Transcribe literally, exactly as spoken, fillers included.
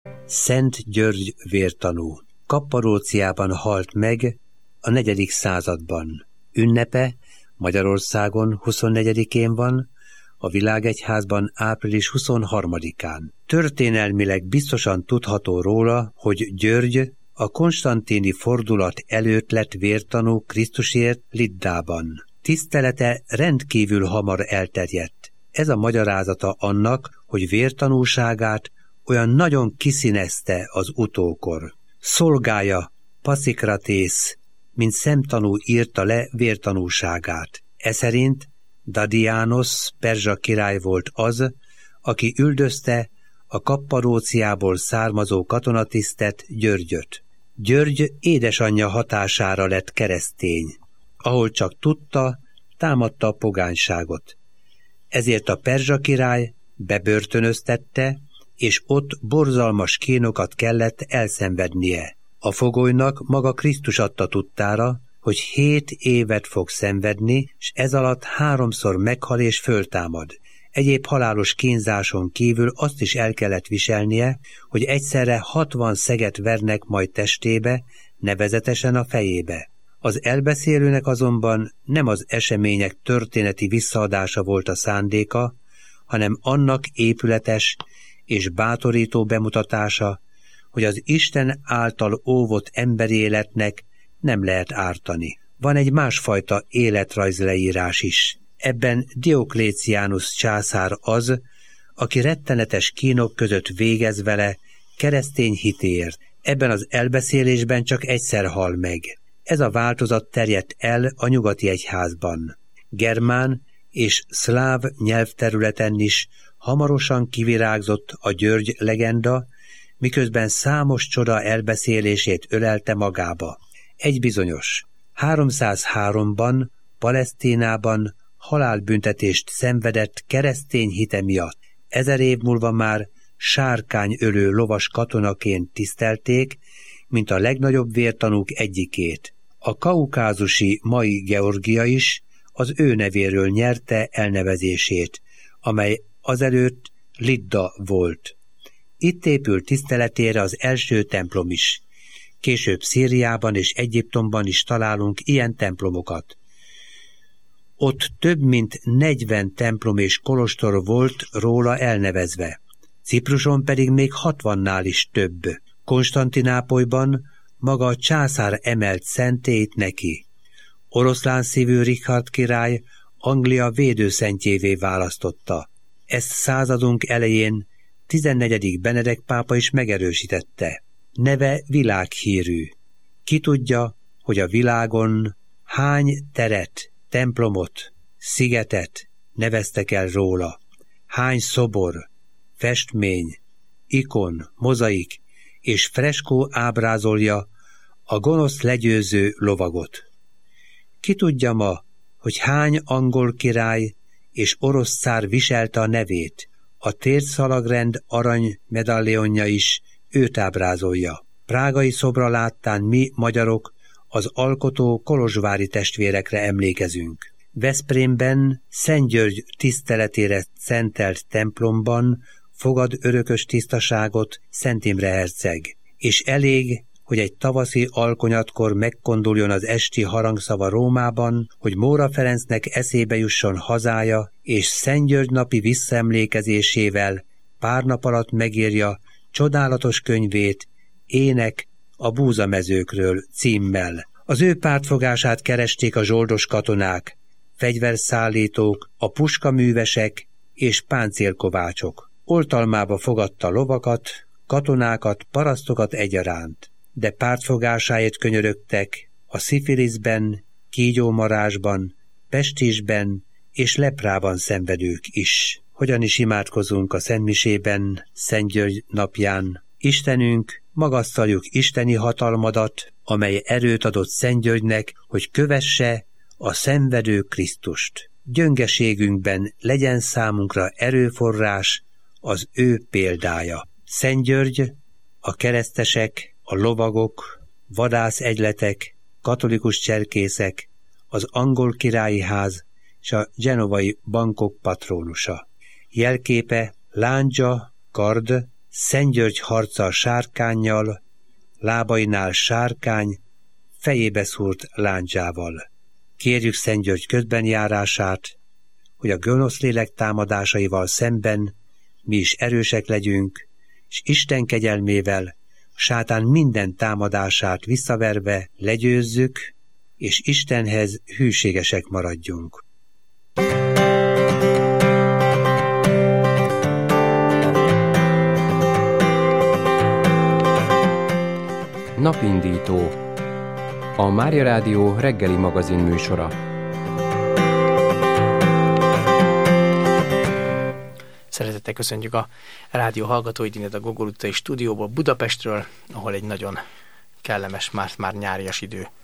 Szent György vértanú. Kapparóciában halt meg a negyedik században. Ünnepe Magyarországon huszonnegyedikén van, a Világegyházban április huszonharmadikán. Történelmileg biztosan tudható róla, hogy György a konstantini fordulat előtt lett vértanú Krisztusért Liddában. Tisztelete rendkívül hamar elterjedt. Ez a magyarázata annak, hogy vértanúságát olyan nagyon kiszínezte az utókor. Szolgája Passzikratész, mint szemtanú írta le vértanúságát. Eszerint Dadiánosz perzsa király volt az, aki üldözte a Kapparóciából származó katonatisztet, Györgyöt. György édesanyja hatására lett keresztény. Ahol csak tudta, támadta a pogányságot. Ezért a perzsa király bebörtönöztette, és ott borzalmas kínokat kellett elszenvednie. A fogolynak maga Krisztus adta tudtára, hogy hét évet fog szenvedni, s ez alatt háromszor meghal és föltámad. Egyéb halálos kínzáson kívül azt is el kellett viselnie, hogy egyszerre hatvan szeget vernek majd testébe, nevezetesen a fejébe. Az elbeszélőnek azonban nem az események történeti visszaadása volt a szándéka, hanem annak épületes és bátorító bemutatása, hogy az Isten által óvott emberi életnek nem lehet ártani. Van egy másfajta életrajzleírás is. Ebben Diokléciánus császár az, aki rettenetes kínok között végez vele keresztény hitéért. Ebben az elbeszélésben csak egyszer hal meg. Ez a változat terjedt el a nyugati egyházban. Germán és szláv nyelvterületen is hamarosan kivirágzott a György legenda, miközben számos csoda elbeszélését ölelte magába. Egy bizonyos, háromszázháromban Palesztinában halálbüntetést szenvedett keresztény hite miatt. Ezer év múlva már sárkányölő lovas katonaként tisztelték, mint a legnagyobb vértanúk egyikét. A kaukázusi mai Georgia is az ő nevéről nyerte elnevezését, amely azelőtt Lidda volt. Itt épült tiszteletére az első templom is. Később Szíriában és Egyiptomban is találunk ilyen templomokat. Ott több mint negyven templom és kolostor volt róla elnevezve. Cipruson pedig még hatvannál is több. Konstantinápolyban maga a császár emelt szentélyt neki. Oroszlán szívű Richard király Anglia védőszentjévé választotta. Ezt századunk elején tizennegyedik Benedek pápa is megerősítette. Neve világhírű. Ki tudja, hogy a világon hány teret, templomot, szigetet neveztek el róla, hány szobor, festmény, ikon, mozaik és freskó ábrázolja a gonosz legyőző lovagot. Ki tudja ma, hogy hány angol király és orosz cár viselte a nevét, a térszalagrend arany medallionja is őt ábrázolja. Prágai szobra láttán mi, magyarok, az alkotó kolozsvári testvérekre emlékezünk. Veszprémben Szent György tiszteletére szentelt templomban fogad örökös tisztaságot Szent Imre herceg, és elég, hogy egy tavaszi alkonyatkor megkonduljon az esti harangszava Rómában, hogy Móra Ferencnek eszébe jusson hazája, és Szent György napi visszaemlékezésével pár nap alatt megírja csodálatos könyvét, Ének a búzamezőkről címmel. Az ő pártfogását keresték a zsoldos katonák, fegyverszállítók, a puskaművesek és páncélkovácsok. Oltalmába fogadta lovakat, katonákat, parasztokat egyaránt, de pártfogásáért könyörögtek a szifiliszben, kígyómarásban, pestisben és leprában szenvedők is. Hogyan is imádkozunk a szentmisében, Szent György napján. Istenünk, magasztaljuk isteni hatalmadat, amely erőt adott Szent Györgynek, hogy kövesse a szenvedő Krisztust. Gyöngeségünkben legyen számunkra erőforrás az ő példája. Szent György, a keresztesek, a lovagok, vadászegyletek, katolikus cserkészek, az angol királyi ház és a genovai bankok patrónusa. Jelképe lándzsa, kard, Szent György harca a sárkánnyal, lábainál sárkány, fejébe szúrt lándzsával. Kérjük Szent György közben járását, hogy a gonosz lélek támadásaival szemben mi is erősek legyünk, és Isten kegyelmével sátán minden támadását visszaverve legyőzzük, és Istenhez hűségesek maradjunk. Napindító, a Mária Rádió reggeli magazin műsora. Szeretettel köszöntjük a rádió hallgatóit innen a Gogol utcai stúdióból Budapestről, ahol egy nagyon kellemes, már, már nyárias idő